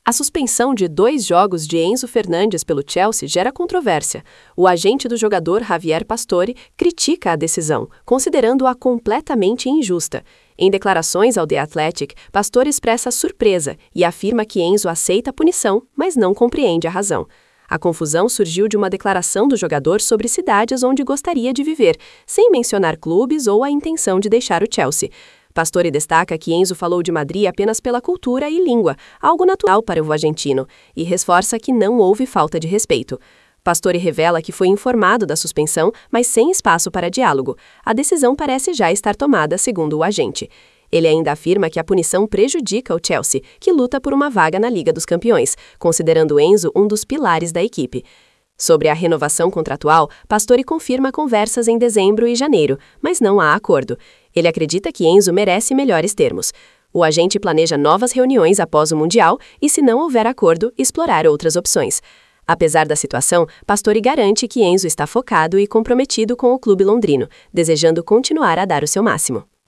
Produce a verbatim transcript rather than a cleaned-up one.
A suspensão de dois jogos de Enzo Fernandes pelo Chelsea gera controvérsia. O agente do jogador, Javier Pastore, critica a decisão, considerando-a completamente injusta. Em declarações ao The Athletic, Pastore expressa surpresa e afirma que Enzo aceita a punição, mas não compreende a razão. A confusão surgiu de uma declaração do jogador sobre cidades onde gostaria de viver, sem mencionar clubes ou a intenção de deixar o Chelsea. Pastore destaca que Enzo falou de Madrid apenas pela cultura e língua, algo natural para o argentino, e reforça que não houve falta de respeito. Pastore revela que foi informado da suspensão, mas sem espaço para diálogo. A decisão parece já estar tomada, segundo o agente. Ele ainda afirma que a punição prejudica o Chelsea, que luta por uma vaga na Liga dos Campeões, considerando Enzo um dos pilares da equipe. Sobre a renovação contratual, Pastore confirma conversas em dezembro e janeiro, mas não há acordo. Ele acredita que Enzo merece melhores termos. O agente planeja novas reuniões após o Mundial e, se não houver acordo, explorar outras opções. Apesar da situação, Pastore garante que Enzo está focado e comprometido com o clube londrino, desejando continuar a dar o seu máximo.